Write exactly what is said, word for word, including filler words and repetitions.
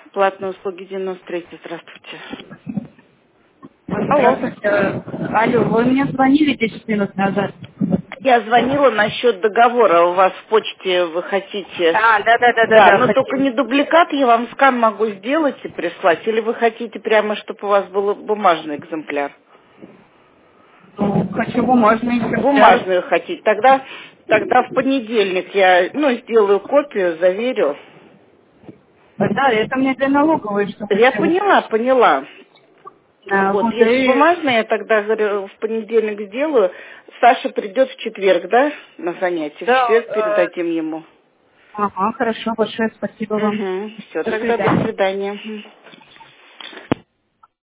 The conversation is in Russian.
Платные услуги девяносто три. Здравствуйте. Алло. Здравствуйте. Алло, вы мне звонили десять минут назад. Я звонила насчет договора. У вас в почте вы хотите... А, да, да, да, да, Да, да, но только хотим. не дубликат, я вам скан могу сделать и прислать. Или вы хотите прямо, чтобы у вас был бумажный экземпляр? Ну, хочу бумажный экземпляр. Бумажную хотите. Тогда, тогда в понедельник я, ну, сделаю копию, заверю. Да, это мне для налоговой, что Я хотела. поняла, поняла. А, Вот, вот, если и... бумажная, я тогда говорю, в понедельник сделаю. Саша придет в четверг, да, на занятие? В Да, четверг э, передадим ему. ага, хорошо, большое спасибо вам. Угу. Все, До тогда до свидания. свидания. Мгм.